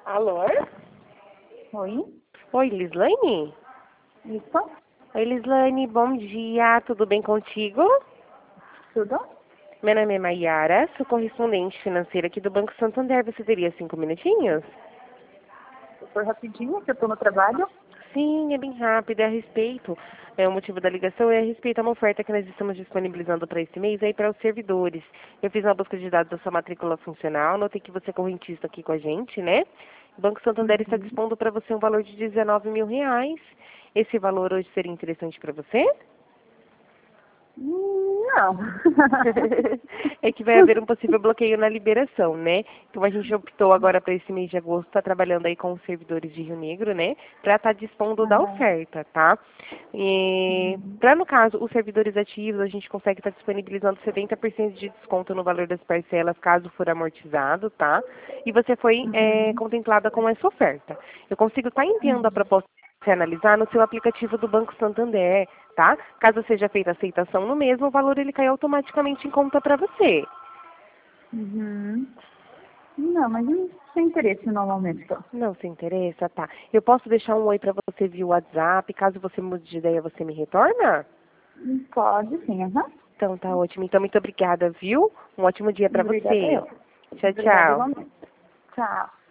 Alô? Oi, Oi, Lislane? isso, Oi, Lislane, bom dia, tudo bem contigo? tudo? Meu nome é Maiara, sou correspondente financeira aqui do Banco Santander. Você teria 5 minutinhos? Foi rapidinho, que eu tô no trabalho. Sim, é bem rápido, é a respeito. O motivo da ligação é a respeito a uma oferta que nós estamos disponibilizando para esse mês aí para os servidores. Eu fiz uma busca de dados da sua matrícula funcional, notei que você é correntista aqui com a gente, né? O Banco Santander está Uhum. dispondo para você um valor de R$ 19.000. Esse valor hoje seria interessante para você? Não. É que vai haver um possível bloqueio na liberação, né? Então a gente optou agora para esse mês de agosto, tá trabalhando aí com os servidores de Rio Negro, né? Para estar dispondo da Aham. oferta, tá? E Uhum. para, no caso, os servidores ativos, a gente consegue estar disponibilizando 70% de desconto no valor das parcelas, caso for amortizado, tá? E você foi Uhum. contemplada com essa oferta. Eu consigo estar enviando a Uhum. proposta para você analisar no seu aplicativo do Banco Santander, tá? Caso seja feita a aceitação no mesmo, o valor ele cai automaticamente em conta para você. Uhum. Não, mas não tem interesse no momento. Não se interessa, tá? Eu posso deixar um oi para você via WhatsApp, caso você mude de ideia, você me retorna? Pode sim, aham. Então tá ótimo. Então muito obrigada, viu? Um ótimo dia para Obrigada você. eu. Tchau, Obrigada tchau. igualmente. Tchau.